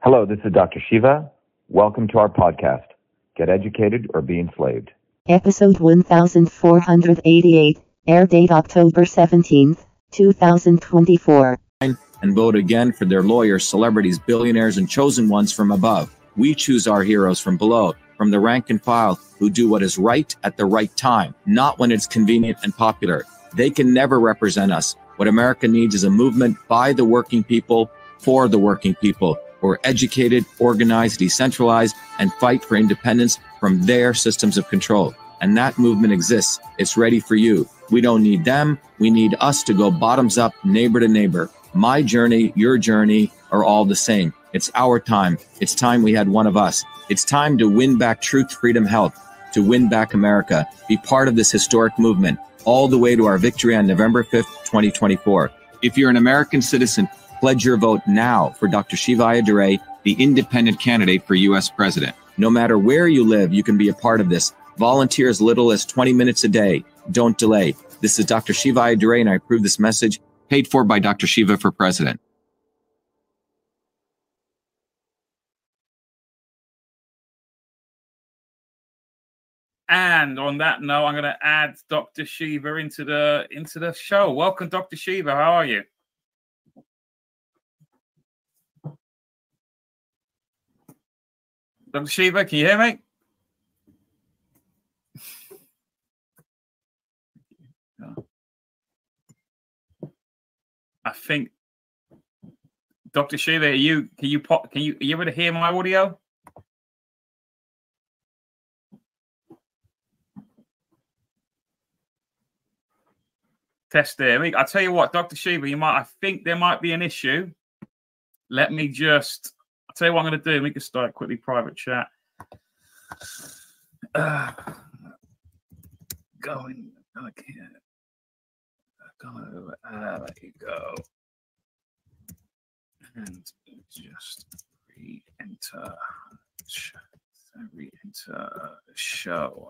Hello, this is Dr. Shiva. Welcome to our podcast, Get Educated or Be Enslaved. Episode 1488, air date October 17th, 2024. And vote again for their lawyers, celebrities, billionaires, and chosen ones from above. We choose our heroes from below, from the rank and file, who do what is right at the right time, not when it's convenient and popular. They can never represent us. What America needs is a movement by the working people, for the working people, who are educated, organized, decentralized, and fight for independence from their systems of control. And that movement exists. It's ready for you. We don't need them. We need us to go bottoms up, neighbor to neighbor. My journey, your journey are all the same. It's our time. It's time we had one of us. It's time to win back truth, freedom, health, to win back America. Be part of this historic movement all the way to our victory on November 5th, 2024. If you're an American citizen, pledge your vote now for Dr. Shiva Ayyadurai, the independent candidate for U.S. president. No matter where you live, you can be a part of this. Volunteer as little as 20 minutes a day. Don't delay. This is Dr. Shiva Ayyadurai, and I approve this message, paid for by Dr. Shiva for president. And on that note, I'm going to add Dr. Shiva into the show. Welcome, Dr. Shiva. How are you? Dr. Shiva, can you hear me? I think Dr. Shiva, are you able to hear my audio? Test there. I'll tell you what, Dr. Shiva, I think there might be an issue. I'll tell you what I'm going to do. Let me just start quickly private chat. Going again. There you go. And just re-enter show.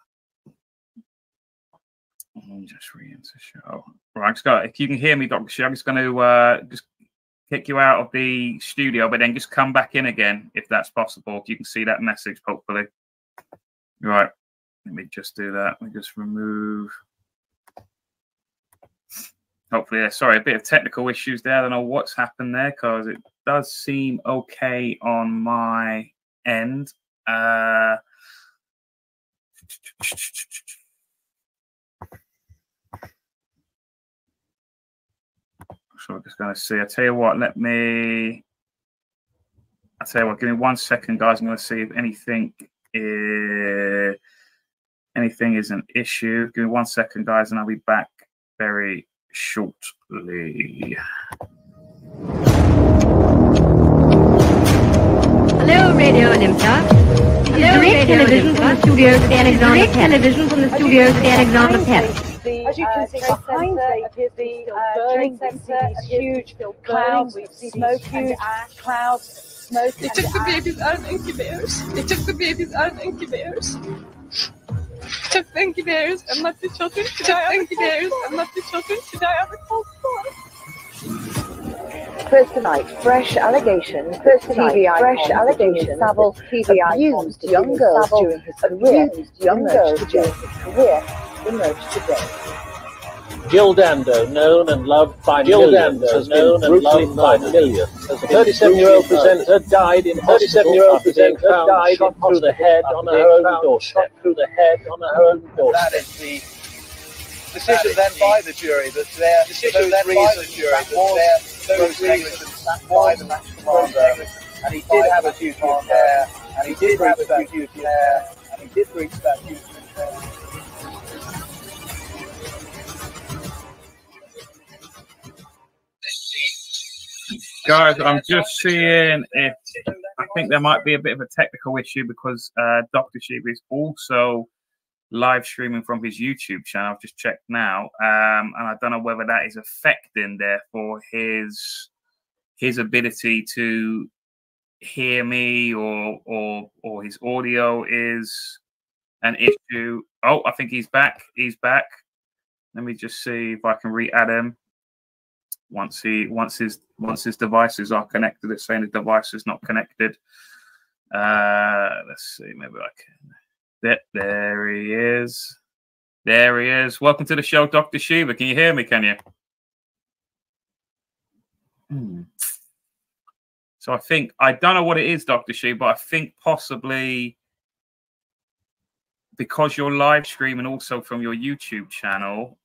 Just re-enter show. Right, if you can hear me, Dr. Shiva, I'm just going to just kick you out of the studio, but then just come back in again if that's possible. If you can see that message, hopefully. Right. Let me just do that. Let me just remove. Hopefully, sorry, a bit of technical issues there. I don't know what's happened there because it does seem okay on my end. So I'm just going to see. I'll tell you what, give me 1 second, guys. I'm going to see if anything is an issue. Give me 1 second, guys, and I'll be back very shortly. Hello, Radio Olympia. Direct television from the studios of the Alexander Palace. As you can see behind me appears to be burning. We see these huge clouds of smoke, huge clouds, smoke. They took the babies out of the incubators. Took the incubators and left the children to die on the cold floor. First tonight, fresh allegations. Savile abused young girls during his career. Emerged today. Jill Dando, known and loved by millions, has been brutally murdered. As the 37-year-old presenter died in hospital after being found shot through the head on her own doorstep. That is the decision then by the jury that those reasons why the match commander, and he did have a duty of care, and he did breach that duty of care. Guys, I'm just seeing if I think there might be a bit of a technical issue because Dr. Shiva is also live streaming from his YouTube channel. I've just checked now, and I don't know whether that is affecting, therefore, his ability to hear me or his audio is an issue. Oh, I think he's back. Let me just see if I can re-add him. once his devices are connected. It's saying the device is not connected. Let's see, maybe I can. There he is. There he is. Welcome to the show, Dr. Shiva. Can you hear me? Can you? So I think, I don't know what it is, Dr. Shiva, but I think possibly because you're live streaming also from your YouTube channel,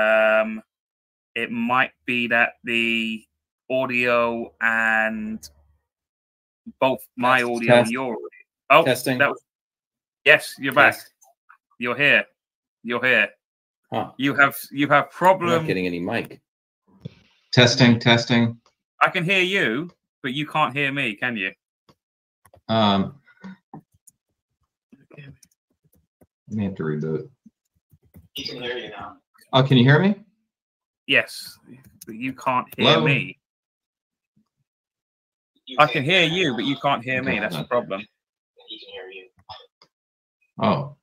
it might be that the audio and both my audio and your audio. Oh, testing. Yes, you're back. You're here. You're here. Huh. You have problem. I'm not getting any mic. Testing. I can hear you, but you can't hear me, can you? Let me have to reboot. He can hear you now. Oh, can you hear me? Yes, but you can't hear Hello? me. I can hear you, but you can't hear me. That's the problem. He can hear you. Oh.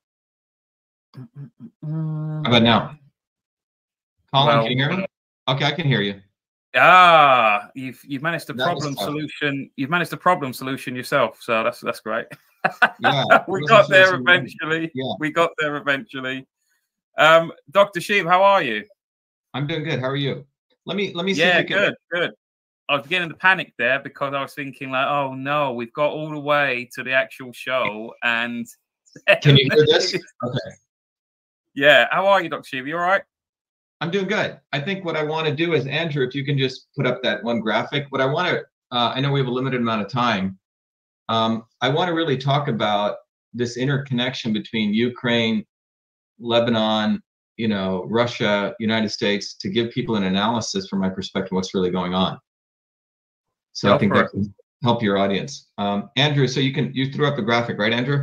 How about now? Colin, can you hear me? Okay, I can hear you. Ah, you've managed the That was problem tough. solution. You've managed the problem solution yourself. So that's great. Yeah, we wasn't got sure there if you- eventually. Yeah. We got there eventually. Dr. Sheeb, how are you? I'm doing good. How are you? Let me see Yeah, if you can. good. I was getting the panic there because I was thinking like, oh no, we've got all the way to the actual show, and Can you hear this? Okay. Yeah, how are you, Dr. Sheeb? You all right? I'm doing good. I think what I want to do is, Andrew, if you can just put up that one graphic. What I want to, I know we have a limited amount of time. I want to really talk about this interconnection between Ukraine, Lebanon, Russia, United States, to give people an analysis from my perspective what's really going on. So I think that can help your audience. Andrew, so you threw up the graphic, right, Andrew?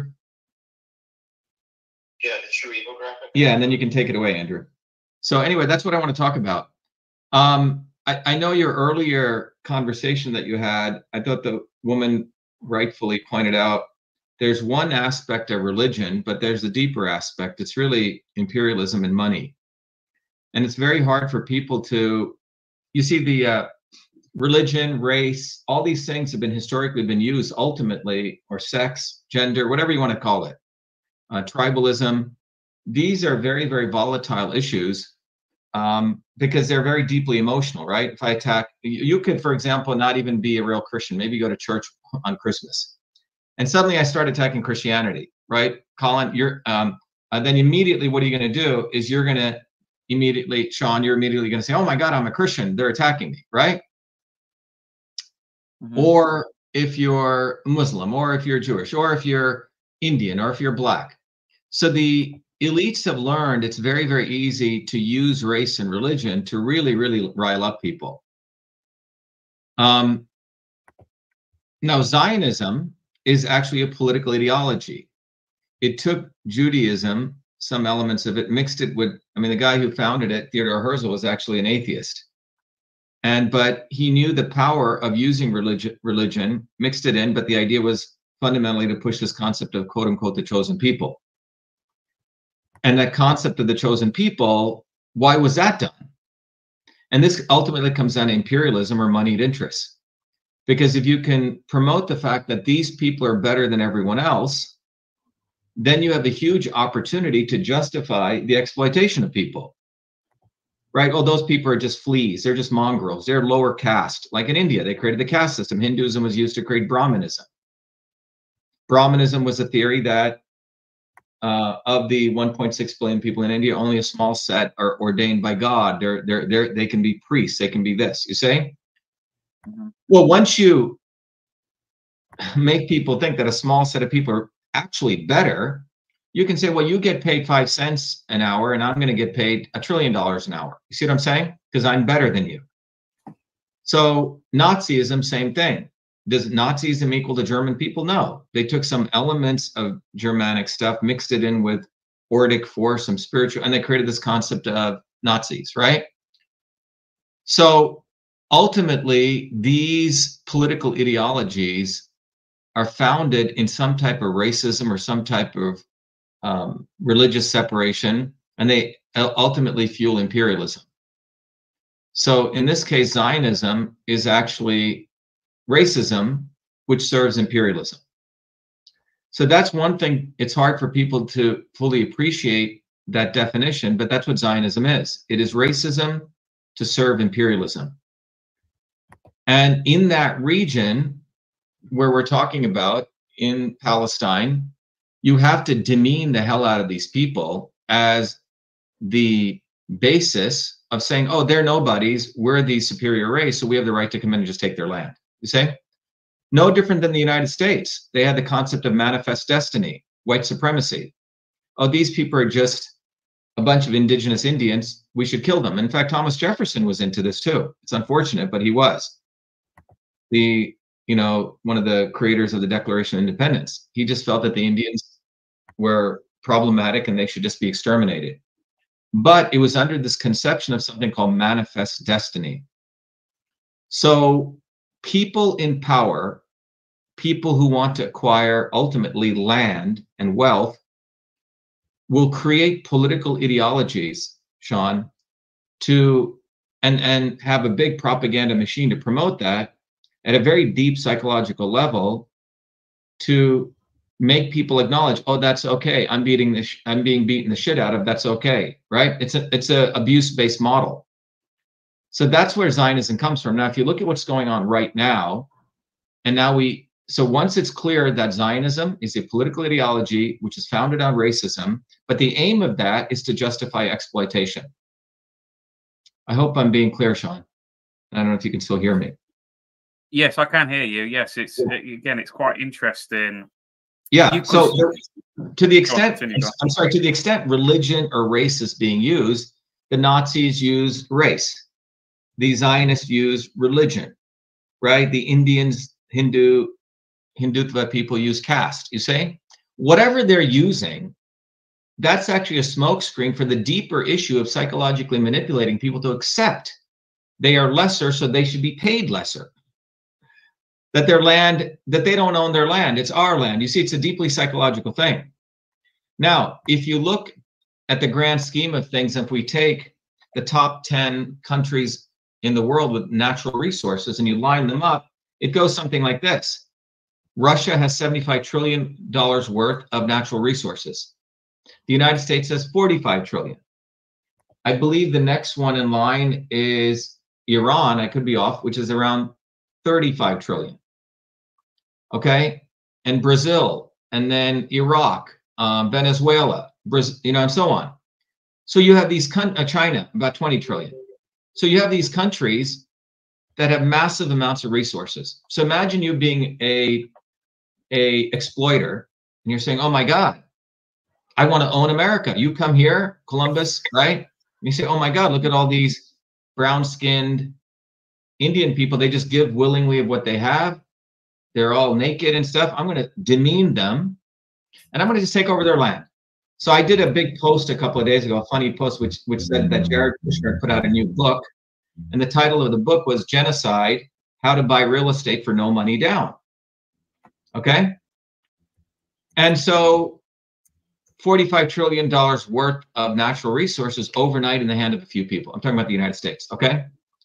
Yeah, the True Evil graphic. Yeah, and then you can take it away, Andrew. So anyway, that's what I want to talk about. I know your earlier conversation that you had, I thought the woman rightfully pointed out there's one aspect of religion, but there's a deeper aspect. It's really imperialism and money. And it's very hard for people to, you see the religion, race, all these things have been historically been used ultimately, or sex, gender, whatever you want to call it, tribalism. These are very, very volatile issues because they're very deeply emotional, right? If I attack, you could, for example, not even be a real Christian, maybe go to church on Christmas. And suddenly I start attacking Christianity, right? Colin, then immediately what are you going to do is you're going to immediately, Sean, you're immediately going to say, oh my God, I'm a Christian. They're attacking me, right? Mm-hmm. Or if you're Muslim, or if you're Jewish, or if you're Indian, or if you're Black. So the elites have learned it's very, very easy to use race and religion to really, really rile up people. Now, Zionism is actually a political ideology. It took Judaism, some elements of it, mixed it with, the guy who founded it, Theodore Herzl, was actually an atheist. But he knew the power of using religion, mixed it in, but the idea was fundamentally to push this concept of quote unquote the chosen people. And that concept of the chosen people, why was that done? And this ultimately comes down to imperialism or moneyed interests. Because if you can promote the fact that these people are better than everyone else, then you have a huge opportunity to justify the exploitation of people. Right? Oh, those people are just fleas. They're just mongrels. They're lower caste. Like in India, they created the caste system. Hinduism was used to create Brahmanism. Brahmanism was a theory that of the 1.6 billion people in India, only a small set are ordained by God. They can be priests. They can be this. You say? Mm-hmm. Well, once you make people think that a small set of people are actually better, you can say, well, you get paid 5 cents an hour and I'm going to get paid $1 trillion an hour. You see what I'm saying? Because I'm better than you. So Nazism, same thing. Does Nazism equal to German people? No. They took some elements of Germanic stuff, mixed it in with Ordic force, some spiritual, and they created this concept of Nazis, right? So ultimately, these political ideologies are founded in some type of racism or some type of religious separation, and they ultimately fuel imperialism. So in this case, Zionism is actually racism, which serves imperialism. So that's one thing. It's hard for people to fully appreciate that definition, but that's what Zionism is. It is racism to serve imperialism. And in that region where we're talking about, in Palestine, you have to demean the hell out of these people as the basis of saying, oh, they're nobodies, we're the superior race, so we have the right to come in and just take their land. You see? No different than the United States. They had the concept of manifest destiny, white supremacy. Oh, these people are just a bunch of indigenous Indians, we should kill them. In fact, Thomas Jefferson was into this too. It's unfortunate, but he was. One of the creators of the Declaration of Independence. He just felt that the Indians were problematic and they should just be exterminated. But it was under this conception of something called manifest destiny. So people in power, people who want to acquire ultimately land and wealth, will create political ideologies, Sean, and have a big propaganda machine to promote that at a very deep psychological level to make people acknowledge, oh, that's okay. I'm being beaten the shit out of. That's okay, right? It's a abuse-based model. So that's where Zionism comes from. Now, if you look at what's going on right now, so once it's clear that Zionism is a political ideology which is founded on racism, but the aim of that is to justify exploitation. I hope I'm being clear, Sean. I don't know if you can still hear me. Yes, I can hear you. Yes, it's quite interesting. Yeah. So to the extent religion or race is being used, the Nazis used race. The Zionists used religion, right? The Indians, Hindutva people use caste. You see, whatever they're using, that's actually a smokescreen for the deeper issue of psychologically manipulating people to accept they are lesser, so they should be paid lesser. That their land, that they don't own their land, it's our land. You see, it's a deeply psychological thing. Now, if you look at the grand scheme of things, if we take the top 10 countries in the world with natural resources and you line them up, it goes something like this. Russia has $75 trillion worth of natural resources. The United States has $45 trillion. I believe the next one in line is Iran, I could be off, which is around $35 trillion. Okay, and Brazil, and then Iraq, Venezuela, and so on. So you have these China, about 20 trillion. So you have these countries that have massive amounts of resources. So imagine you being a exploiter, and you're saying, "Oh my God, I want to own America." You come here, Columbus, right? And you say, "Oh my God, look at all these brown-skinned Indian people. They just give willingly of what they have. They're all naked and stuff. I'm going to demean them, and I'm going to just take over their land." So I did a big post a couple of days ago, a funny post, which said that Jared Kushner put out a new book, and the title of the book was "Genocide: How to Buy Real Estate for No Money Down." Okay, and so $45 trillion worth of natural resources overnight in the hand of a few people. I'm talking about the United States. Okay.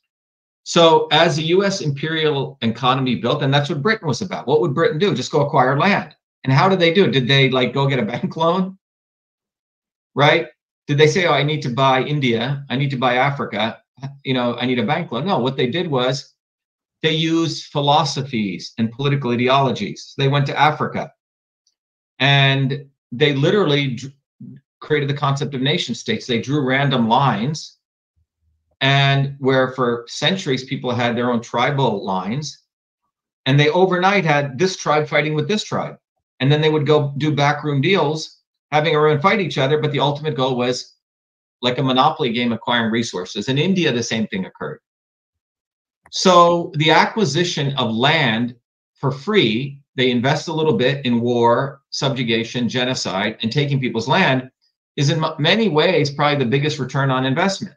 So as the U.S. imperial economy built, and that's what Britain was about. What would Britain do? Just go acquire land. And how did they do it? Did they go get a bank loan? Right? Did they say, "Oh, I need to buy India. I need to buy Africa. I need a bank loan"? No, what they did was they used philosophies and political ideologies. They went to Africa and they literally created the concept of nation states. They drew random lines, and where for centuries people had their own tribal lines, and they overnight had this tribe fighting with this tribe. And then they would go do backroom deals, having everyone fight each other, but the ultimate goal was like a monopoly game, acquiring resources. In India, the same thing occurred. So the acquisition of land for free, they invest a little bit in war, subjugation, genocide, and taking people's land, is in many ways probably the biggest return on investment.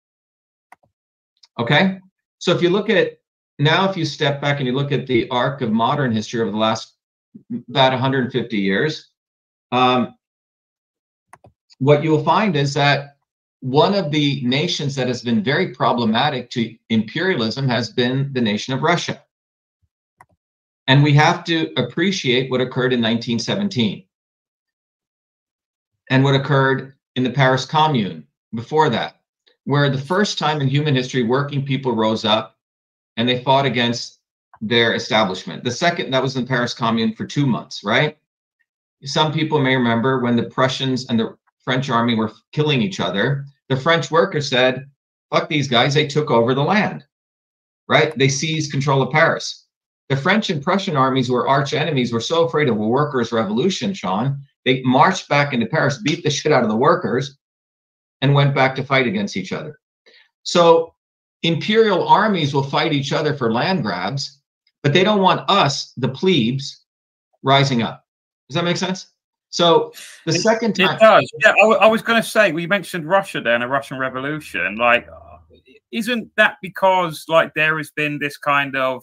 Okay, so if you look at now, if you step back and you look at the arc of modern history over the last about 150 years, what you'll find is that one of the nations that has been very problematic to imperialism has been the nation of Russia. And we have to appreciate what occurred in 1917 and what occurred in the Paris Commune before that, where the first time in human history, working people rose up and they fought against their establishment. The second, that was in the Paris Commune for 2 months, right? Some people may remember when the Prussians and the French army were killing each other, the French workers said, fuck these guys, they took over the land, right? They seized control of Paris. The French and Prussian armies, who were arch enemies, were so afraid of a workers' revolution, Sean, they marched back into Paris, beat the shit out of the workers, and went back to fight against each other. So imperial armies will fight each other for land grabs, but they don't want us, the plebes, rising up. Does that make sense? So the second time... It does. Yeah, I was going to say, we mentioned Russia there and a Russian Revolution. Like, isn't that because, like, there has been this kind of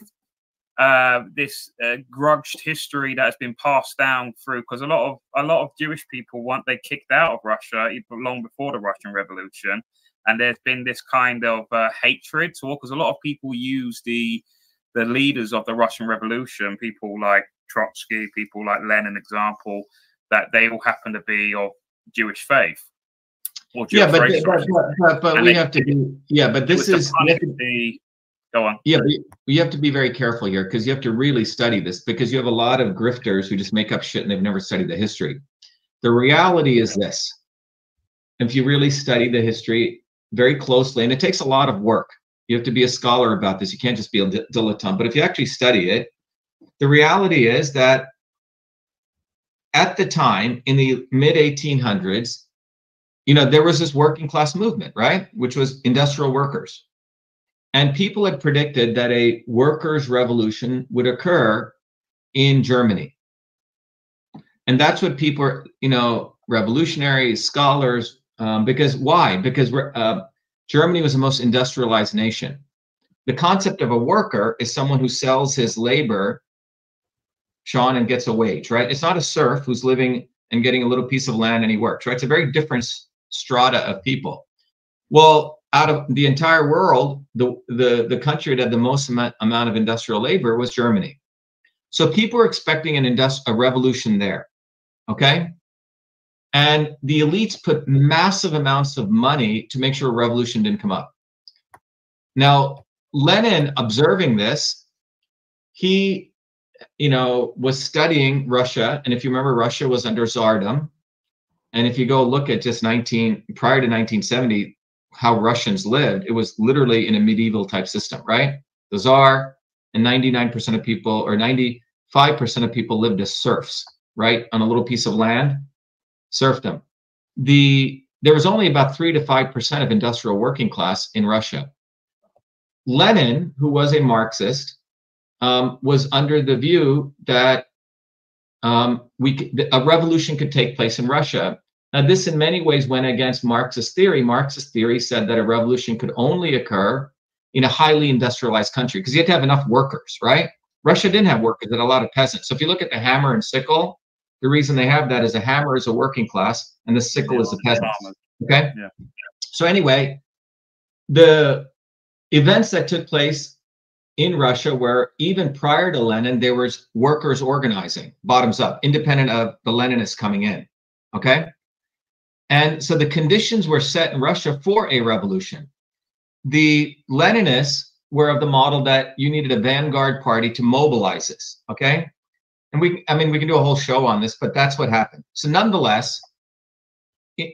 grudged history that has been passed down through, because a lot of Jewish people they kicked out of Russia even long before the Russian Revolution, and there's been this kind of hatred because a lot of people use the leaders of the Russian Revolution, people like Trotsky, people like Lenin, example, that they all happen to be of Jewish faith or Jewish race. But we have to be, but this is. Go on. Yeah, but you have to be very careful here, because you have to really study this, because you have a lot of grifters who just make up shit and they've never studied the history. The reality is this: if you really study the history very closely, and it takes a lot of work, you have to be a scholar about this. You can't just be a dilettante. But if you actually study it, the reality is that at the time, in the mid-1800s, there was this working class movement, right? Which was industrial workers. And people had predicted that a workers' revolution would occur in Germany. And that's what people are, revolutionary scholars, because why? Because Germany was the most industrialized nation. The concept of a worker is someone who sells his labor, Sean, and gets a wage, right? It's not a serf who's living and getting a little piece of land and he works, right? It's a very different strata of people. Well, out of the entire world, the country that had the most amount of industrial labor was Germany. So people were expecting a revolution there, okay? And the elites put massive amounts of money to make sure a revolution didn't come up. Now, Lenin, observing this, he, was studying Russia. And if you remember, Russia was under Tsardom. And if you go look at just prior to 1970, how Russians lived, it was literally in a medieval type system, right? The Tsar and 99% of people, or 95% of people, lived as serfs, right? On a little piece of land, serfdom. There was only about 3 to 5% of industrial working class in Russia. Lenin, who was a Marxist, was under the view that a revolution could take place in Russia. Now, this in many ways went against Marxist theory. Marxist theory said that a revolution could only occur in a highly industrialized country, because you had to have enough workers, right? Russia didn't have workers, it had a lot of peasants. So if you look at the hammer and sickle, the reason they have that is the hammer is a working class and the sickle is the peasants, okay? Yeah. So anyway, the events that took place in Russia were, even prior to Lenin, there was workers organizing, bottoms up, independent of the Leninists coming in, okay? And so the conditions were set in Russia for a revolution. The Leninists were of the model that you needed a vanguard party to mobilize this, okay? And we can do a whole show on this, but that's what happened. So nonetheless, in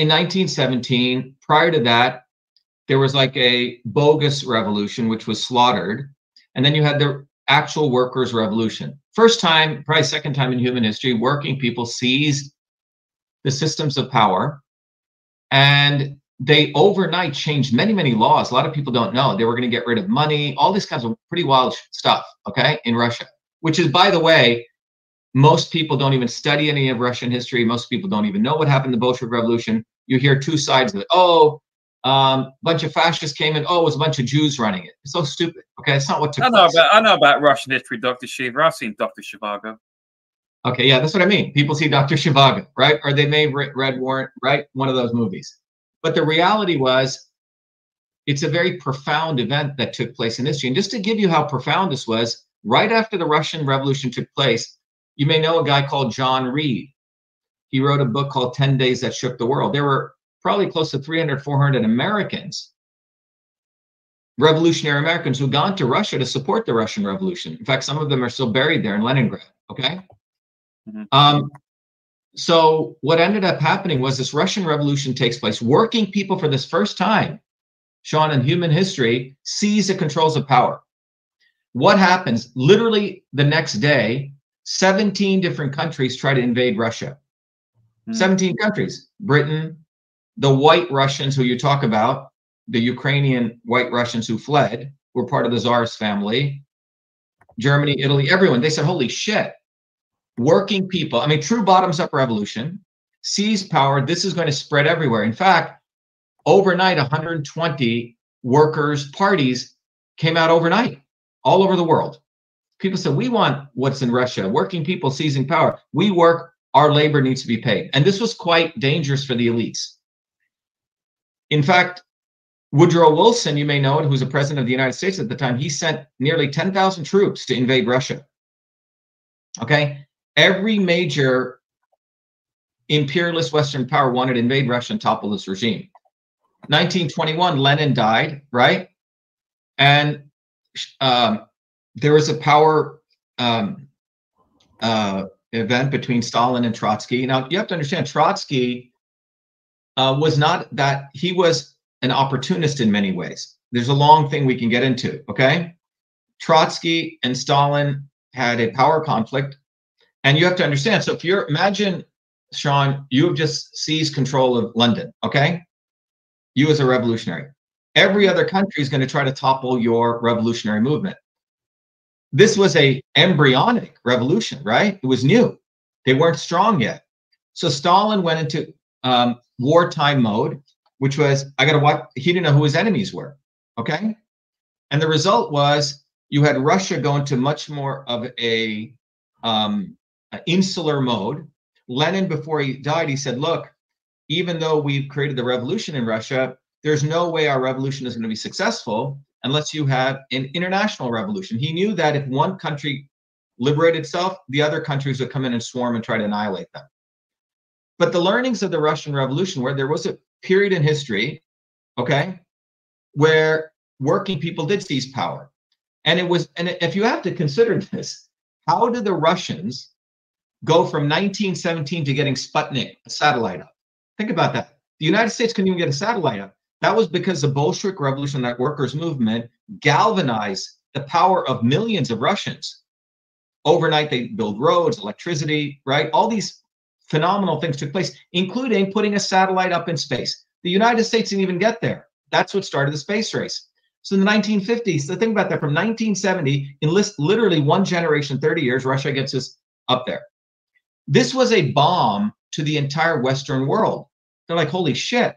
1917, prior to that, there was like a bogus revolution, which was slaughtered. And then you had the actual workers' revolution. First time, probably second time in human history, working people seized the systems of power, and they overnight changed many, many laws. A lot of people don't know. They were going to get rid of money, all these kinds of pretty wild stuff, okay, in Russia, which is, by the way, most people don't even study any of Russian history. Most people don't even know what happened in the Bolshevik Revolution. You hear two sides of it. A bunch of fascists came in. It was a bunch of Jews running it. It's so stupid. Okay, it's not what took place. I know about Russian history, Dr. Shiva. I've seen Dr. Zhivago. Okay, yeah, that's what I mean. People see Dr. Zhivago, right? Or they may Red Warrant, right? One of those movies. But the reality was, it's a very profound event that took place in history. And just to give you how profound this was, right after the Russian Revolution took place, you may know a guy called John Reed. He wrote a book called 10 Days That Shook the World. There were probably close to 300, 400 Americans, revolutionary Americans, who had gone to Russia to support the Russian Revolution. In fact, some of them are still buried there in Leningrad, okay? So what ended up happening was this Russian Revolution takes place. Working people, for this first time, Sean, in human history, seize the controls of power. What happens? Literally the next day, 17 different countries try to invade Russia. 17 countries. Britain, the white Russians who you talk about, the Ukrainian white Russians who fled, were part of the Tsar's family, Germany, Italy, everyone. They said, holy shit, working people, I mean, true bottoms-up revolution, seize power. This is going to spread everywhere. In fact, overnight, 120 workers' parties came out overnight, all over the world. People said, we want what's in Russia, working people seizing power. We work, our labor needs to be paid. And this was quite dangerous for the elites. In fact, Woodrow Wilson, you may know it, who was the president of the United States at the time, he sent nearly 10,000 troops to invade Russia. Okay? Every major imperialist Western power wanted to invade Russia and topple this regime. 1921, Lenin died, right? And there was a power event between Stalin and Trotsky. Now, you have to understand, Trotsky was not that, he was an opportunist in many ways. There's a long thing we can get into, okay? Trotsky and Stalin had a power conflict. And you have to understand, so if you're, imagine, Sean, you have just seized control of London, okay? You as a revolutionary. Every other country is going to try to topple your revolutionary movement. This was a embryonic revolution, right? It was new. They weren't strong yet. So Stalin went into wartime mode, which was, I got to watch, he didn't know who his enemies were, okay? And the result was you had Russia go into much more of a insular mode. Lenin, before he died, he said, look, even though we've created the revolution in Russia, there's no way our revolution is going to be successful unless you have an international revolution. He knew that if one country liberated itself, the other countries would come in and swarm and try to annihilate them. But the learnings of the Russian Revolution, where there was a period in history, okay, where working people did seize power. And it was, and if you have to consider this, how did the Russians go from 1917 to getting Sputnik, a satellite up? Think about that. The United States couldn't even get a satellite up. That was because the Bolshevik Revolution, that workers' movement, galvanized the power of millions of Russians. Overnight, they built roads, electricity, right? All these phenomenal things took place, including putting a satellite up in space. The United States didn't even get there. That's what started the space race. So in the 1950s, so think about that, from 1970, in literally one generation, 30 years, Russia gets us up there. This was a bomb to the entire Western world. They're like, holy shit,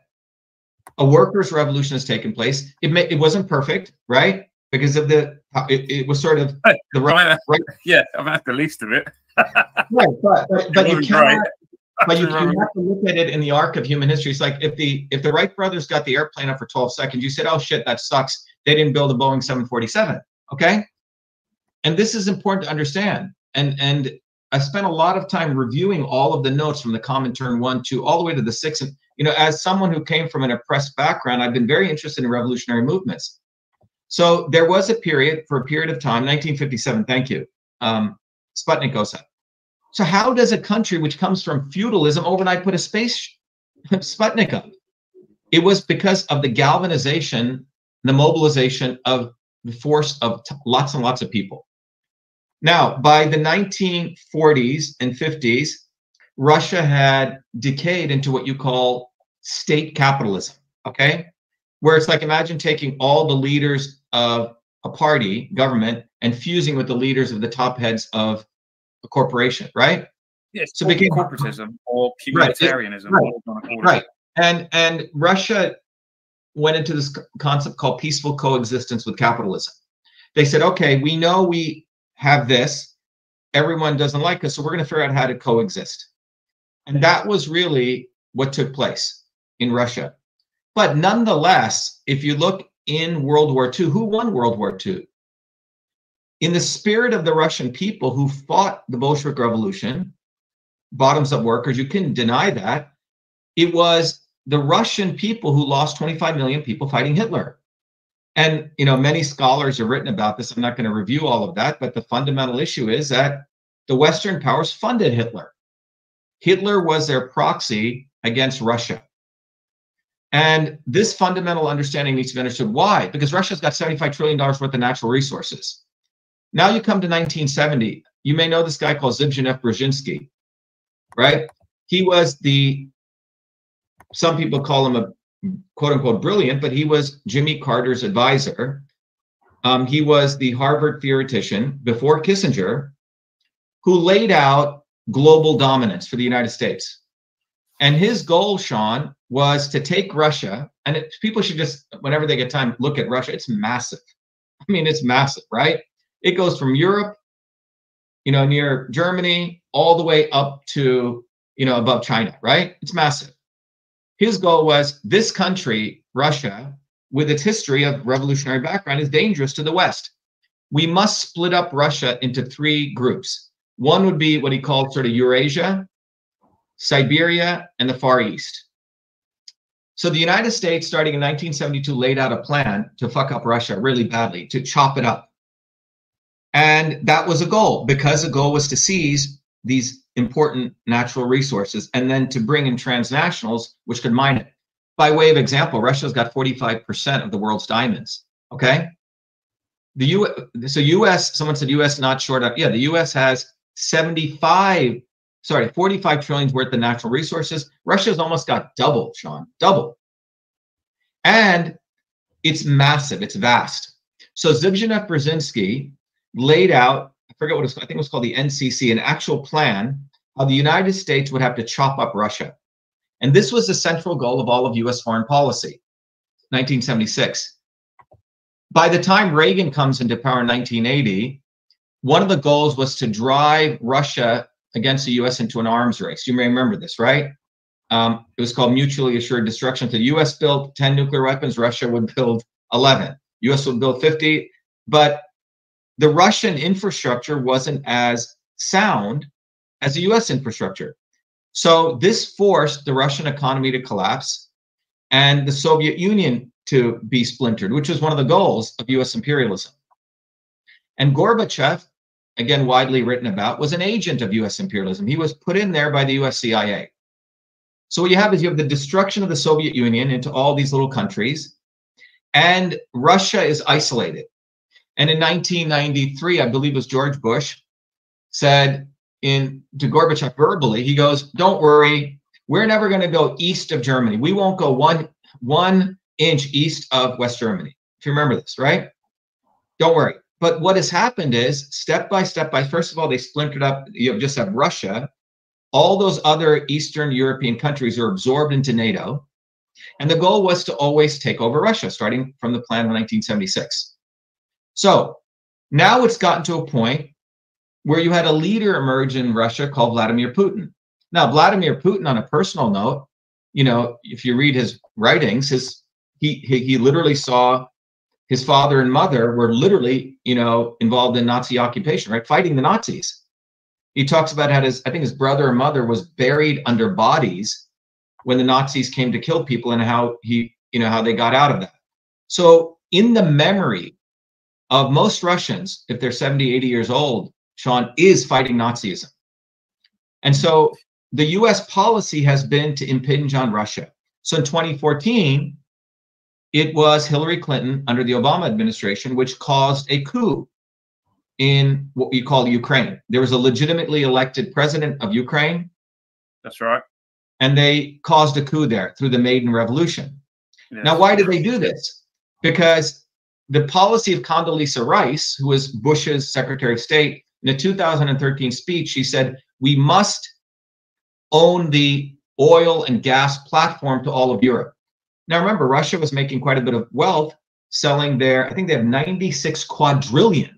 a workers' revolution has taken place. It wasn't perfect, right? Because of it was sort of the right. Yeah, I've had the least of it. Right, but you cannot. But you have to look at it in the arc of human history. It's like if the Wright brothers got the airplane up for 12 seconds, you said, oh shit, that sucks. They didn't build a Boeing 747. Okay, and this is important to understand. And I spent a lot of time reviewing all of the notes from the Comintern 1, 2, all the way to the 6. And, you know, as someone who came from an oppressed background, I've been very interested in revolutionary movements. So there was a period, for a period of time, 1957, thank you, Sputnik goes up. So how does a country which comes from feudalism overnight put a space Sputnik up? It was because of the galvanization, the mobilization of the force of lots and lots of people. Now, by the 1940s and 50s, Russia had decayed into what you call state capitalism, okay? Where it's like, imagine taking all the leaders of a party, government, and fusing with the leaders of the top heads of a corporation, right? Yes, so became corporatism or communitarianism. Right. And Russia went into this concept called peaceful coexistence with capitalism. They said, okay, we know we have this, everyone doesn't like us, so we're going to figure out how to coexist. And that was really what took place in Russia. But nonetheless, if you look in World War II, who won World War II? In the spirit of the Russian people who fought the Bolshevik Revolution, bottoms-up workers, you couldn't deny that, it was the Russian people who lost 25 million people fighting Hitler. And, you know, many scholars have written about this. I'm not going to review all of that, but the fundamental issue is that the Western powers funded Hitler. Hitler was their proxy against Russia. And this fundamental understanding needs to be understood. Why? Because Russia's got $75 trillion worth of natural resources. Now you come to 1970. You may know this guy called Zbigniew Brzezinski, right? He was some people call him a quote unquote brilliant, but he was Jimmy Carter's advisor. He was the Harvard theoretician before Kissinger, who laid out global dominance for the United States. And his goal, Sean, was to take Russia, and people should just, whenever they get time, look at Russia. It's massive. I mean, it's massive, right? It goes from Europe, you know, near Germany, all the way up to, you know, above China, right? It's massive. His goal was this country, Russia, with its history of revolutionary background, is dangerous to the West. We must split up Russia into 3 groups. One would be what he called sort of Eurasia, Siberia, and the Far East. So the United States, starting in 1972, laid out a plan to fuck up Russia really badly, to chop it up. And that was a goal, because the goal was to seize these important natural resources and then to bring in transnationals which could mine it. By way of example, Russia's got 45% of the world's diamonds, okay? So US, someone said US not short up. Yeah, the US has 45 trillion worth of natural resources. Russia's almost got double, Sean, double. And it's massive, it's vast. So Zbigniew Brzezinski laid out, I forget what it was, I think it was called the NCC, an actual plan how the United States would have to chop up Russia. And this was the central goal of all of US foreign policy, 1976. By the time Reagan comes into power in 1980, one of the goals was to drive Russia against the US into an arms race. You may remember this, right? It was called mutually assured destruction. The US built 10 nuclear weapons, Russia would build 11. US would build 50, but the Russian infrastructure wasn't as sound as the US infrastructure. So this forced the Russian economy to collapse and the Soviet Union to be splintered, which was one of the goals of US imperialism. And Gorbachev, again widely written about, was an agent of US imperialism. He was put in there by the US CIA. So what you have is you have the destruction of the Soviet Union into all these little countries, and Russia is isolated. And in 1993, I believe it was George Bush, said to Gorbachev verbally, he goes, don't worry, we're never going to go east of Germany. We won't go one inch east of West Germany. If you remember this, right? Don't worry. But what has happened is, step by step, first of all, they splintered up. You just have Russia. All those other Eastern European countries are absorbed into NATO. And the goal was to always take over Russia, starting from the plan in 1976. So now it's gotten to a point where you had a leader emerge in Russia called Vladimir Putin. Now, Vladimir Putin, on a personal note, you know, if you read his writings, he literally saw his father and mother were literally, you know, involved in Nazi occupation, right? Fighting the Nazis. He talks about how I think his brother or mother was buried under bodies when the Nazis came to kill people, and how how they got out of that. So in the memory of most Russians, if they're 70, 80 years old, Sean, is fighting Nazism. And so the US policy has been to impinge on Russia. So in 2014, it was Hillary Clinton under the Obama administration, which caused a coup in what we call Ukraine. There was a legitimately elected president of Ukraine. That's right. And they caused a coup there through the Maidan Revolution. Yes. Now, why did they do this? Because the policy of Condoleezza Rice, who was Bush's Secretary of State, in a 2013 speech, she said, we must own the oil and gas platform to all of Europe. Now, remember, Russia was making quite a bit of wealth selling I think they have 96 quadrillion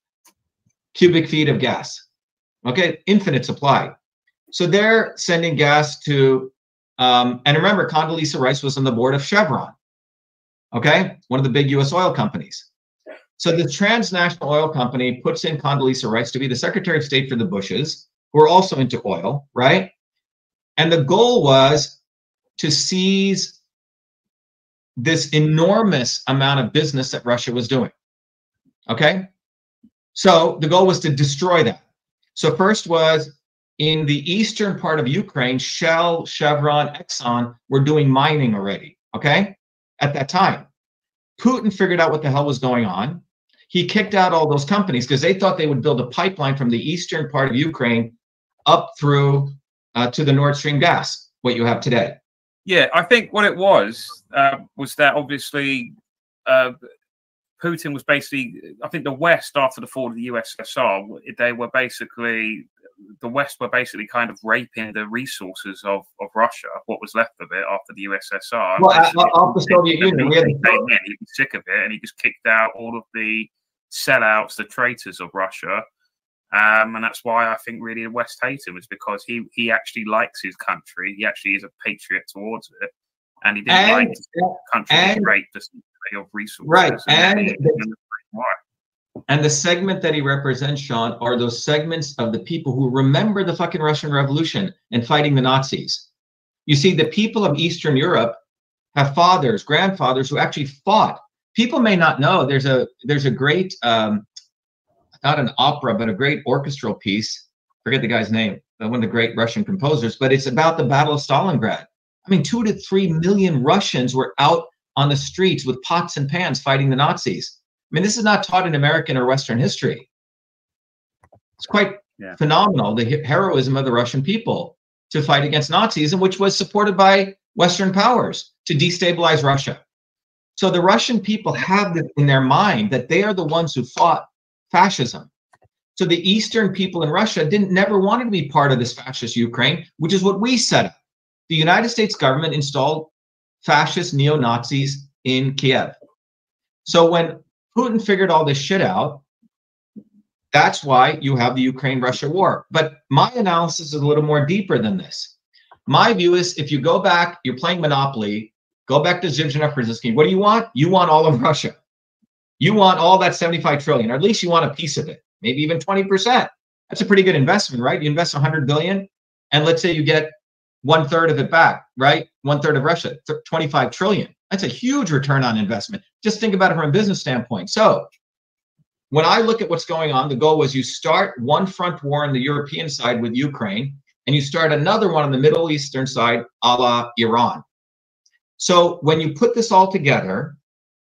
cubic feet of gas. Okay, infinite supply. So they're sending gas to And remember, Condoleezza Rice was on the board of Chevron, okay? One of the big US oil companies. So the transnational oil company puts in Condoleezza Rice to be the Secretary of State for the Bushes, who are also into oil, right? And the goal was to seize this enormous amount of business that Russia was doing, okay? So the goal was to destroy that. So first was in the eastern part of Ukraine, Shell, Chevron, Exxon were doing mining already, okay? At that time. Putin figured out what the hell was going on. He kicked out all those companies because they thought they would build a pipeline from the eastern part of Ukraine up through to the Nord Stream gas, what you have today. Yeah, I think what it was that obviously Putin was basically, I think the West, after the fall of the USSR, they were basically, the West were basically kind of raping the resources of Russia, what was left of it after the USSR. Well, after the Soviet Union, he was sick of it, and he just kicked out all of the sellouts, the traitors of Russia. And that's why I think really the West hate him, is because he actually likes his country. He actually is a patriot towards it. And he didn't like the country raped of resources. Right. And the segment that he represents, Sean, are those segments of the people who remember the fucking Russian Revolution and fighting the Nazis. You see, the people of Eastern Europe have fathers, grandfathers who actually fought. People may not know there's a great not an opera, but a great orchestral piece. Forget the guy's name, one of the great Russian composers, but it's about the Battle of Stalingrad. I mean, 2 to 3 million Russians were out on the streets with pots and pans fighting the Nazis. I mean, this is not taught in American or Western history. It's quite phenomenal, the heroism of the Russian people to fight against Nazism, which was supported by Western powers to destabilize Russia. So the Russian people have it in their mind that they are the ones who fought fascism. So the Eastern people in Russia never wanted to be part of this fascist Ukraine, which is what we set up. The United States government installed fascist neo-Nazis in Kiev. So when Putin figured all this shit out, that's why you have the Ukraine-Russia war. But my analysis is a little more deeper than this. My view is, if you go back, you're playing Monopoly, go back to Zbigniew Brzezinski. What do you want? You want all of Russia. You want all that 75 trillion, or at least you want a piece of it, maybe even 20%. That's a pretty good investment, right? You invest 100 billion, and let's say you get 1/3 of it back, right? 1/3 of Russia, 25 trillion. That's a huge return on investment. Just think about it from a business standpoint. So when I look at what's going on, the goal was you start one front war on the European side with Ukraine, and you start another one on the Middle Eastern side, a la Iran. So when you put this all together,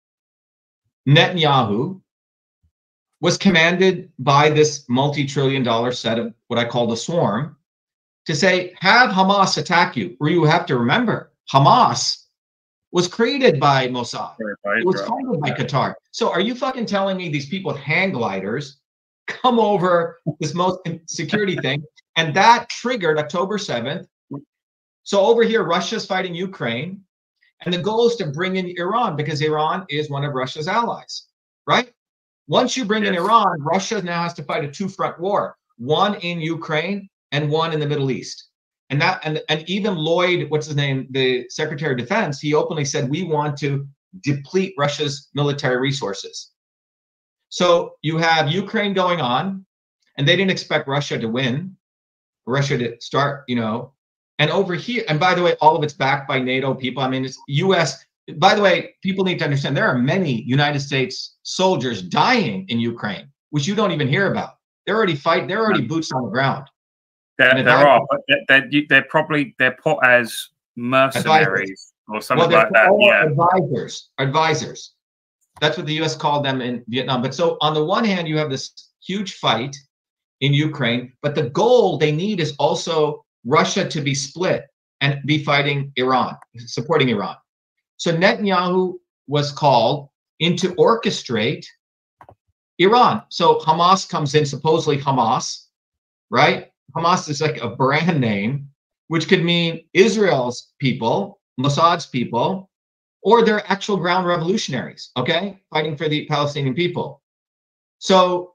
Netanyahu was commanded by this multi-trillion-dollar set of what I call the swarm to say, have Hamas attack you. Or you have to remember, Hamas was created by Mossad. It was funded by Qatar. So are you fucking telling me these people with hang gliders come over this most security thing? And that triggered October 7th. So over here, Russia's fighting Ukraine. And the goal is to bring in Iran, because Iran is one of Russia's allies, right? Once you bring in Iran, Russia now has to fight a two-front war, one in Ukraine and one in the Middle East. And even Lloyd, what's his name, the Secretary of Defense, he openly said, we want to deplete Russia's military resources. So you have Ukraine going on, and they didn't expect Russia to win, Russia to start, and over here, and by the way, all of it's backed by NATO people. I mean, it's US. By the way, people need to understand there are many United States soldiers dying in Ukraine, which you don't even hear about. They're already fighting. They're already boots on the ground. There are, but they're put as mercenaries or something like that. Yeah, advisors. That's what the U.S. called them in Vietnam. But so on the one hand, you have this huge fight in Ukraine, but the goal they need is also Russia to be split and be fighting Iran, supporting Iran. So Netanyahu was called in to orchestrate Iran. So Hamas comes in, supposedly Hamas, right? Hamas is like a brand name, which could mean Israel's people, Mossad's people, or they're actual ground revolutionaries, okay? Fighting for the Palestinian people. So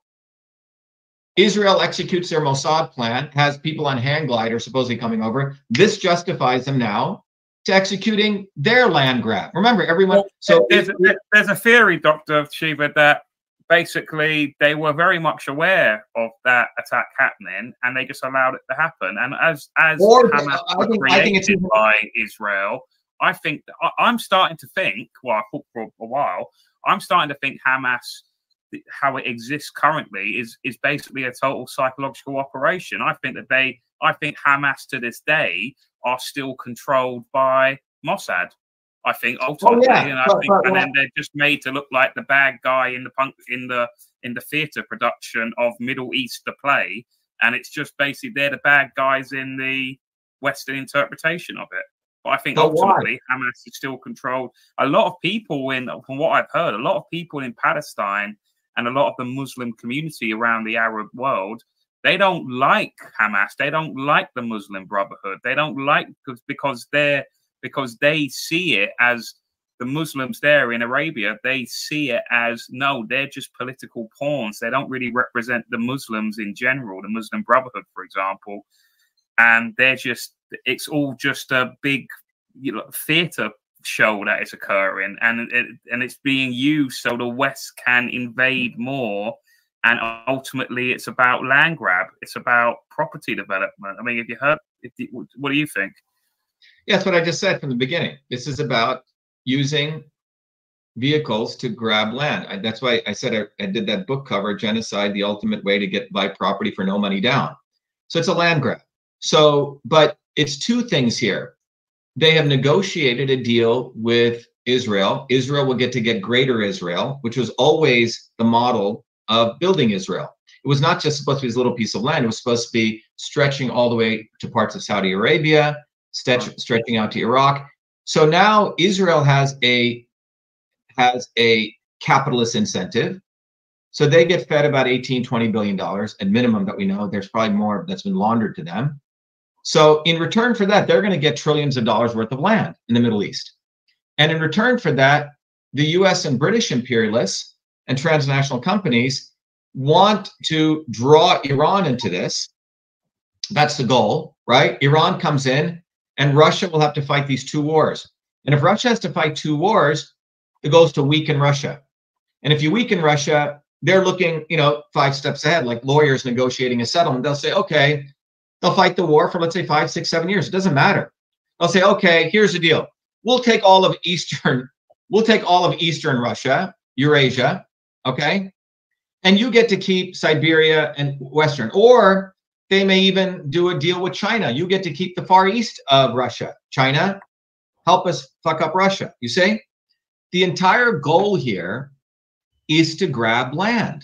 Israel executes their Mossad plan, has people on hang gliders supposedly coming over. This justifies them now to executing their land grab. Remember, everyone. So there's a theory, Dr. Shiva, that basically they were very much aware of that attack happening, and they just allowed it to happen. And as Hamas was created by Israel, I think I'm starting to think. Well, I thought for a while. I'm starting to think Hamas, how it exists currently, is basically a total psychological operation. I think Hamas to this day are still controlled by Mossad. I think ultimately, and then they're just made to look like the bad guy in the theatre production of Middle East the play, and it's just basically they're the bad guys in the Western interpretation of it. But I think ultimately Hamas is still controlled. A lot of people from what I've heard, a lot of people in Palestine and a lot of the Muslim community around the Arab world, they don't like Hamas. They don't like the Muslim Brotherhood. They don't like because they see it as the Muslims there in Arabia. They see it as no, they're just political pawns. They don't really represent the Muslims in general, the Muslim Brotherhood, for example. And it's all just a big theatre show that is occurring, and it's being used so the West can invade more. And ultimately, it's about land grab. It's about property development. I mean, what do you think? Yeah, that's what I just said from the beginning. This is about using vehicles to grab land. That's why I said I did that book cover, Genocide, the Ultimate Way to Buy Property for No Money Down. So it's a land grab. So, but it's two things here. They have negotiated a deal with Israel. Israel will get Greater Israel, which was always the model of building Israel. It was not just supposed to be this little piece of land. It was supposed to be stretching all the way to parts of Saudi Arabia, stretching out to Iraq. So now Israel has a capitalist incentive. So they get fed about $18-20 billion at minimum that we know. There's probably more that's been laundered to them. So in return for that, they're going to get trillions of dollars worth of land in the Middle East. And in return for that, the US and British imperialists and transnational companies want to draw Iran into this. That's the goal, right? Iran comes in and Russia will have to fight these two wars. And if Russia has to fight two wars, the goal is to weaken Russia. And if you weaken Russia, they're looking, 5 steps ahead, like lawyers negotiating a settlement. They'll say, okay, they'll fight the war for, let's say, 5, 6, 7 years. It doesn't matter. They'll say, okay, here's the deal. We'll take all of Eastern Russia, Eurasia, okay? And you get to keep Siberia and Western. Or they may even do a deal with China. You get to keep the far east of Russia. China, help us fuck up Russia. You see? The entire goal here is to grab land.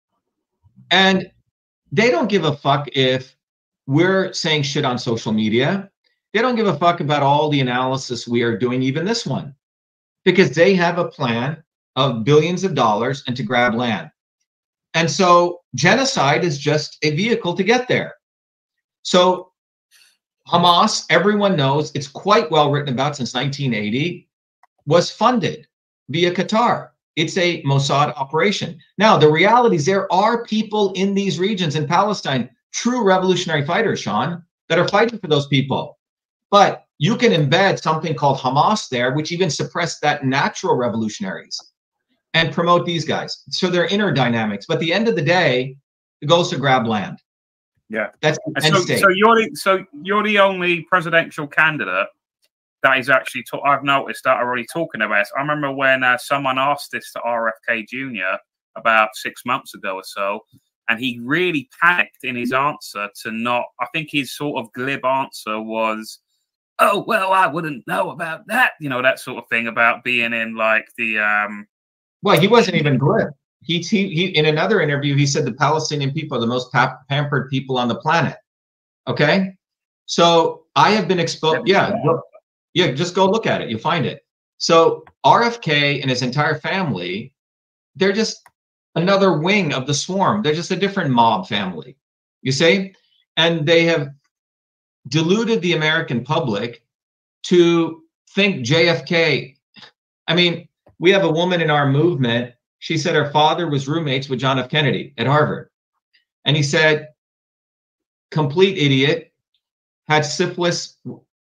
And they don't give a fuck if we're saying shit on social media. They don't give a fuck about all the analysis we are doing, even this one, because they have a plan of billions of dollars and to grab land. And so genocide is just a vehicle to get there. So Hamas, everyone knows, it's quite well written about since 1980, was funded via Qatar. It's a Mossad operation. Now, the reality is there are people in these regions in Palestine, true revolutionary fighters, Sean, that are fighting for those people. But you can embed something called Hamas there, which even suppress that natural revolutionaries and promote these guys. So they're inner dynamics. But at the end of the day, the goal is to grab land. Yeah. That's the end state. So you're the only presidential candidate that is actually, I've noticed that already talking about it. I remember when someone asked this to RFK Jr. about 6 months ago or so, and he really panicked in his answer to not, I think his sort of glib answer was, oh, well, I wouldn't know about that, that sort of thing about being in like the... Well, he wasn't even glib. He in another interview, he said the Palestinian people are the most pampered people on the planet. Okay? So I have been exposed. Yeah, just go look at it. You'll find it. So RFK and his entire family, they're just another wing of the swarm. They're just a different mob family, you see? And they have deluded the American public to think JFK. I mean, we have a woman in our movement. She said her father was roommates with John F. Kennedy at Harvard. And he said, complete idiot, had syphilis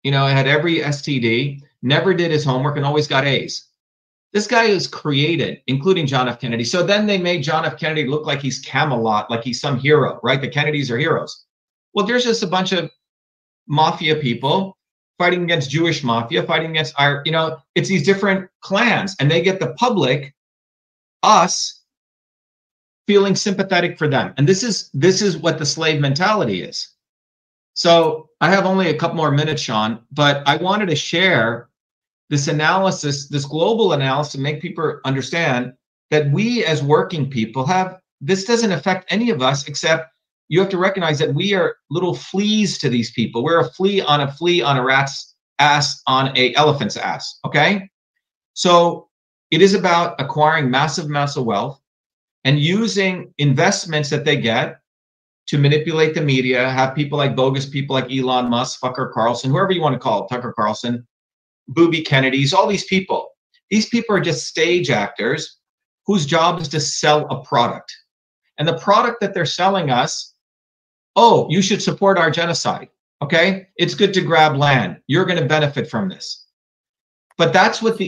you know, had every STD, never did his homework, and always got A's. This guy is created, including John F. Kennedy. So then they made John F. Kennedy look like he's Camelot, like he's some hero, right? The Kennedys are heroes. Well, there's just a bunch of mafia people fighting against Jewish mafia, fighting against our, you know, it's these different clans, and they get the public, us, feeling sympathetic for them. And this is what the slave mentality is. So I have only a couple more minutes, Sean, but I wanted to share this analysis, this global analysis, to make people understand that we as working people have, this doesn't affect any of us, except you have to recognize that we are little fleas to these people. We're a flea on a rat's ass on a elephant's ass, okay? So it is about acquiring massive amounts of wealth and using investments that they get to manipulate the media, have people like bogus people like Elon Musk, Tucker Carlson, whoever you want to call it, Tucker Carlson, Booby Kennedys, all these people. These people are just stage actors whose job is to sell a product. And the product that they're selling us, oh, you should support our genocide, okay? It's good to grab land. You're going to benefit from this. But that's what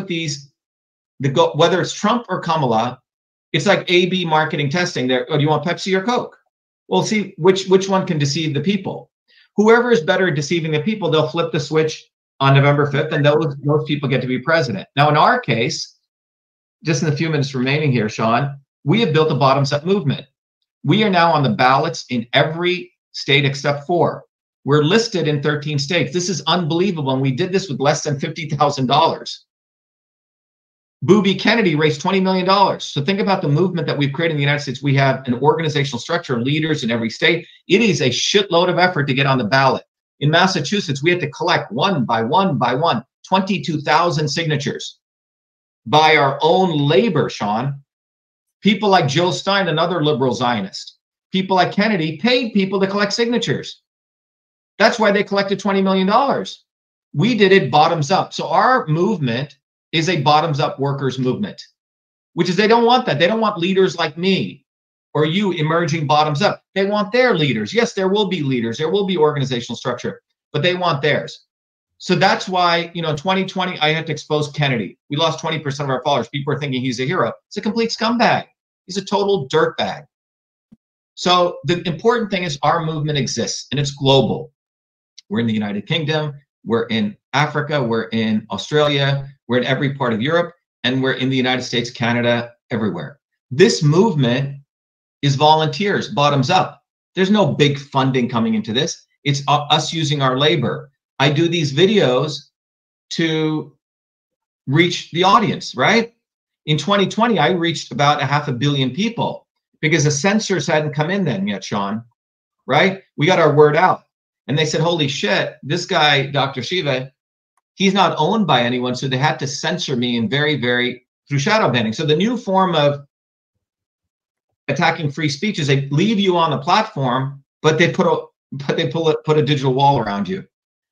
whether it's Trump or Kamala, it's like A/B marketing testing. There, oh, do you want Pepsi or Coke? Well, see which one can deceive the people. Whoever is better at deceiving the people, they'll flip the switch on November 5th, and those people get to be president. Now, in our case, just in the few minutes remaining here, Sean, we have built a bottoms-up movement. We are now on the ballots in every state except 4. We're listed in 13 states. This is unbelievable, and we did this with less than $50,000. Booby Kennedy raised $20 million. So think about the movement that we've created in the United States. We have an organizational structure, leaders in every state. It is a shitload of effort to get on the ballot. In Massachusetts, we had to collect one by one, 22,000 signatures by our own labor, Sean. People like Jill Stein, another liberal Zionist, people like Kennedy paid people to collect signatures. That's why they collected $20 million. We did it bottoms up. So our movement is a bottoms up workers movement, which is they don't want that. They don't want leaders like me or you emerging bottoms up. They want their leaders. Yes, there will be leaders. There will be organizational structure, but they want theirs. So that's why, you know, in 2020, I had to expose Kennedy. We lost 20% of our followers. People are thinking he's a hero. He's a complete scumbag. He's a total dirtbag. So the important thing is our movement exists, and it's global. We're in the United Kingdom. We're in Africa. We're in Australia. We're in every part of Europe. And we're in the United States, Canada, everywhere. This movement is volunteers, bottoms up. There's no big funding coming into this. It's us using our labor. I do these videos to reach the audience, right? In 2020, I reached about 500 million people because the censors hadn't come in then yet, Sean, right? We got our word out. And they said, holy shit, this guy, Dr. Shiva, he's not owned by anyone. So they had to censor me in through shadow banning. So the new form of attacking free speech is they leave you on the platform, but they put a digital wall around you.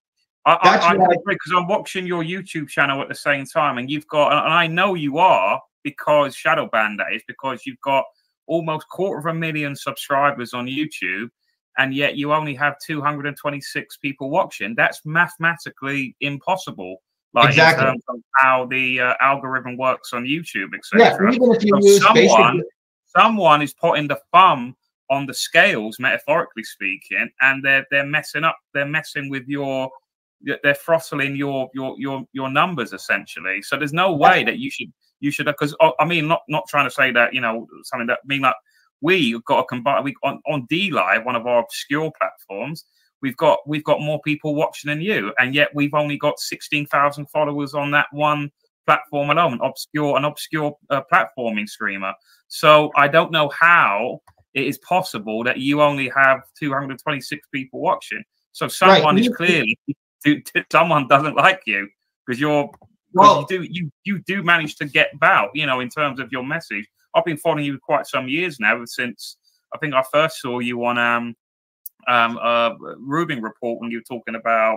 I agree, because I'm watching your YouTube channel at the same time, and you've got, and I know you are, because shadow ban that is, because you've got almost 250,000 subscribers on YouTube, and yet you only have 226 people watching. That's mathematically impossible. Like, exactly. In terms of how the algorithm works on YouTube, etc. Yeah, even if you use someone is putting the thumb on the scales, metaphorically speaking, and they're messing up. They're messing with they're throttling your numbers essentially. So there's no way that you should, because I mean, not trying to say that, you know, something that mean like we've got to combine. On DLive, one of our obscure platforms, we've got more people watching than you, and yet we've only got 16,000 followers on that one platform alone, an obscure platforming streamer. So I don't know how it is possible that you only have 226 people watching. So someone is clearly someone doesn't like you, because you do manage to get about, you know, in terms of your message. I've been following you quite some years now, since I think I first saw you on Rubin Report when you were talking about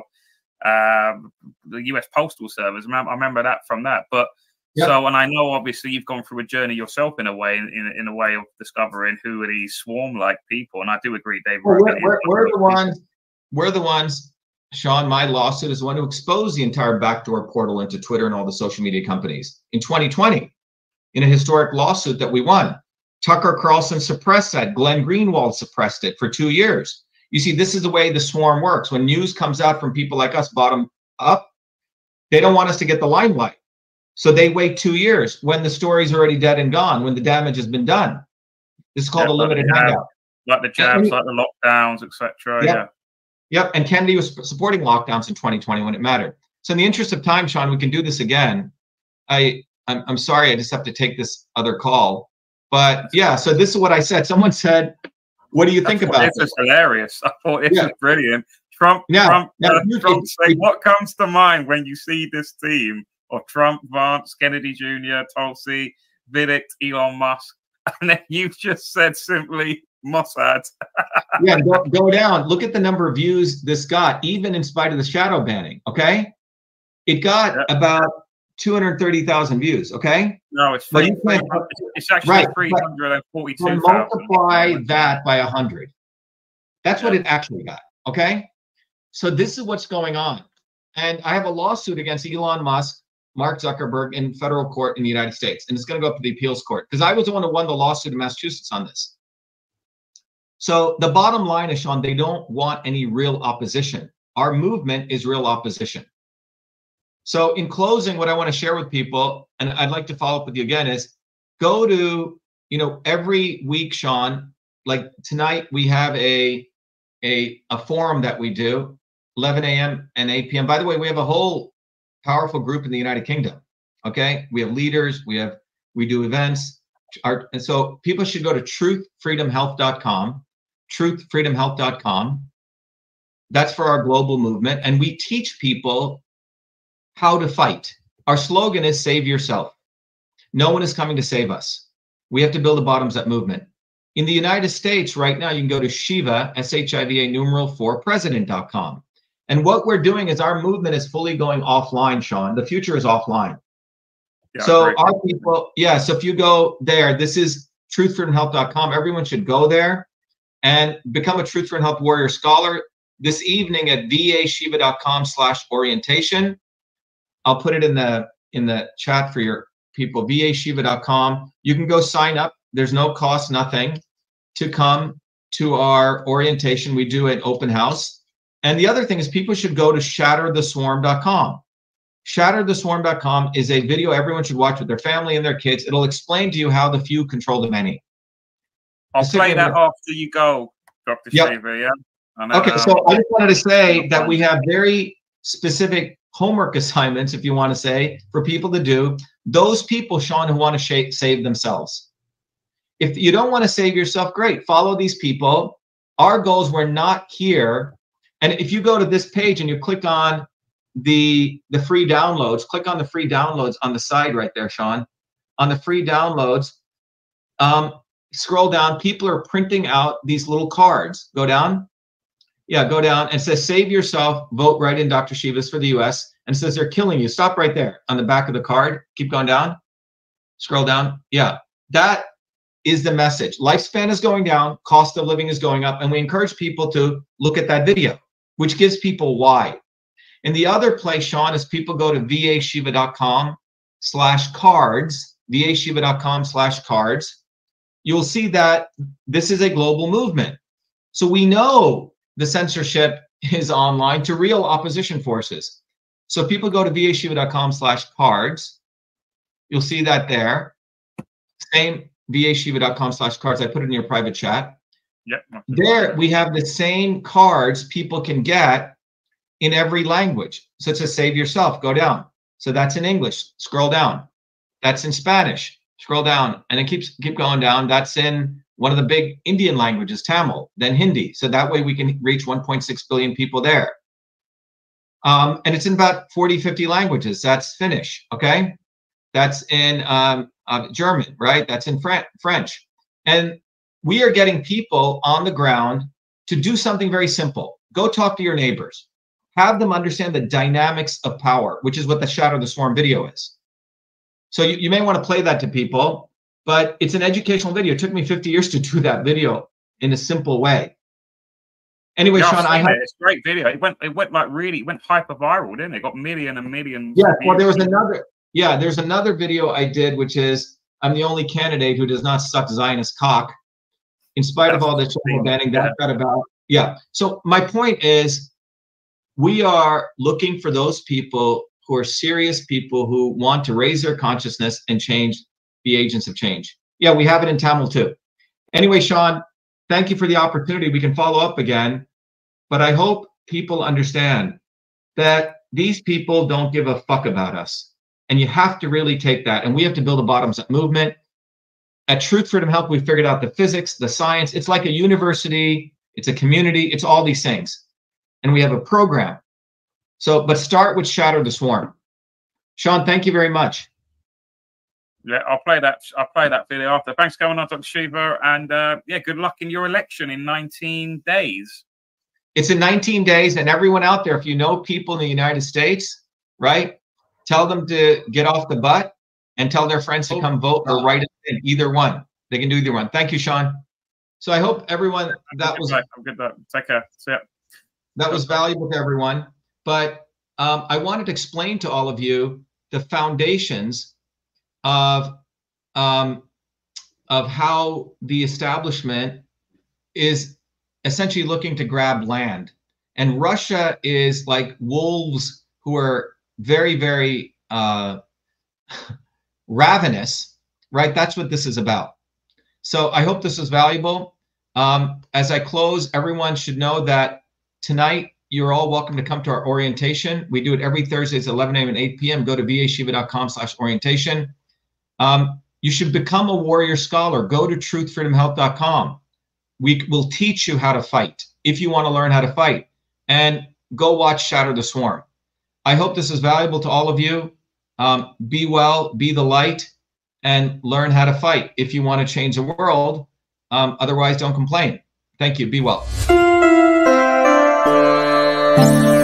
the US Postal Service. I remember that from that. But yep. So, and I know obviously you've gone through a journey yourself in a way, in a way of discovering who are these swarm-like people. And I do agree, Dave. Well, we're the ones, Sean, my lawsuit is the one who exposed the entire backdoor portal into Twitter and all the social media companies in 2020 in a historic lawsuit that we won. Tucker Carlson suppressed that. Glenn Greenwald suppressed it for 2 years. You see, this is the way the swarm works. When news comes out from people like us, bottom up, they don't want us to get the limelight. So they wait 2 years when the story's already dead and gone, when the damage has been done. This is called a limited handout. Like the jabs, like the lockdowns, etc. Yeah. Yep. And Kennedy was supporting lockdowns in 2020 when it mattered. So in the interest of time, Sean, we can do this again. I'm sorry, I just have to take this other call. But yeah, so this is what I said. Someone said, what do you think about this? This is hilarious. I thought this is brilliant. Trump saying, what comes to mind when you see this team of Trump, Vance, Kennedy Jr., Tulsi, Vivek, Elon Musk, and then you've just said simply Mossad. Yeah, go down. Look at the number of views this got, even in spite of the shadow banning. Okay, it got about 230,000 views. Okay, no, it's actually 342,000. Multiply that by 100. That's what it actually got. Okay, so this is what's going on, and I have a lawsuit against Elon Musk, Mark Zuckerberg in federal court in the United States, and it's going to go up to the appeals court because I was the one who won the lawsuit in Massachusetts on this. So the bottom line is, Sean, they don't want any real opposition. Our movement is real opposition. So in closing, what I want to share with people, and I'd like to follow up with you again, is go to, every week, Sean, like tonight we have a forum that we do, 11 a.m. and 8 p.m. By the way, we have a whole powerful group in the United Kingdom. Okay, we have leaders, we do events, and so people should go to truthfreedomhealth.com, truthfreedomhealth.com. That's for our global movement, and we teach people how to fight. Our slogan is save yourself. No one is coming to save us. We have to build a bottoms-up movement. In the United States right now, you can go to Shiva, SHIVA numeral 4 president.com. And what we're doing is our movement is fully going offline, Sean. The future is offline. Yeah, so great. Our people, so if you go there, this is truthfreedomhealth.com. Everyone should go there and become a Truth Freedom Health Warrior Scholar this evening at vashiva.com/orientation. I'll put it in the chat for your people, vashiva.com. You can go sign up. There's no cost, nothing, to come to our orientation. We do an open house. And the other thing is people should go to shattertheswarm.com. Shattertheswarm.com is a video everyone should watch with their family and their kids. It'll explain to you how the few control the many. I'll play that after you go, Dr. Shiva, yeah? Okay, so I just wanted to say that we have very specific homework assignments, if you want to say, for people to do. Those people, Sean, who want to save themselves. If you don't want to save yourself, great. Follow these people. Our goals were not here. And if you go to this page and you click on the free downloads, click on the free downloads on the side right there, Sean. On the free downloads, scroll down. People are printing out these little cards. Go down. Yeah, go down. And it says, save yourself, vote right in Dr. Shiva's for the US. And it says they're killing you. Stop right there on the back of the card. Keep going down. Scroll down. Yeah, that is the message. Lifespan is going down. Cost of living is going up. And we encourage people to look at that video, which gives people why. And the other place, Sean, is people go to vashiva.com/cards, vashiva.com/cards. You'll see that this is a global movement. So we know the censorship is online to real opposition forces. So people go to vashiva.com/cards. You'll see that there. Same vashiva.com/cards. I put it in your private chat. Yep. There we have the same cards people can get in every language. So it says save yourself, go down. So that's in English, scroll down. That's in Spanish, scroll down. And it keep going down. That's in one of the big Indian languages, Tamil, then Hindi. So that way we can reach 1.6 billion people there. And it's in about 40, 50 languages. That's Finnish, okay? That's in German, right? That's in French. And we are getting people on the ground to do something very simple. Go talk to your neighbors. Have them understand the dynamics of power, which is what the Shatter the Swarm video is. So you may want to play that to people, but it's an educational video. It took me 50 years to do that video in a simple way. Anyway, Yeah, Sean, it's a great video. It went like really, it went hyper viral, didn't it? It got millions and millions. Yeah, well, there's another video I did, which is I'm the only candidate who does not suck Zionist cock, in spite of all the shadow banning that I've got about. Yeah. So my point is, we are looking for those people who are serious people who want to raise their consciousness and change, be agents of change. Yeah, we have it in Tamil too. Anyway, Sean, thank you for the opportunity. We can follow up again, but I hope people understand that these people don't give a fuck about us. And you have to really take that. And we have to build a bottoms-up movement. At Truth Freedom Health, we figured out the physics, the science. It's like a university. It's a community. It's all these things. And we have a program. So, but start with Shatter the Swarm. Sean, thank you very much. Yeah, I'll play that video after. Thanks for coming on, Dr. Shiva. And yeah, good luck in your election in 19 days. It's in 19 days. And everyone out there, if you know people in the United States, right? Tell them to get off the butt and tell their friends to come vote or write it in. Either one. They can do either one. Thank you, Sean. So I hope everyone take care. See ya. That was valuable to everyone. But I wanted to explain to all of you the foundations of how the establishment is essentially looking to grab land. And Russia is like wolves who are very, very ravenous, right? That's what this is about. So I hope this is valuable. As I close, everyone should know that tonight you're all welcome to come to our orientation. We do it every Thursdays, 11 a.m. and 8 p.m. Go to vashiva.com/orientation. You should become a warrior scholar. Go to truthfreedomhealth.com. We will teach you how to fight if you want to learn how to fight. And go watch Shatter the Swarm. I hope this is valuable to all of you. Be well, be the light, and learn how to fight if you want to change the world. Otherwise, don't complain. Thank you. Be well.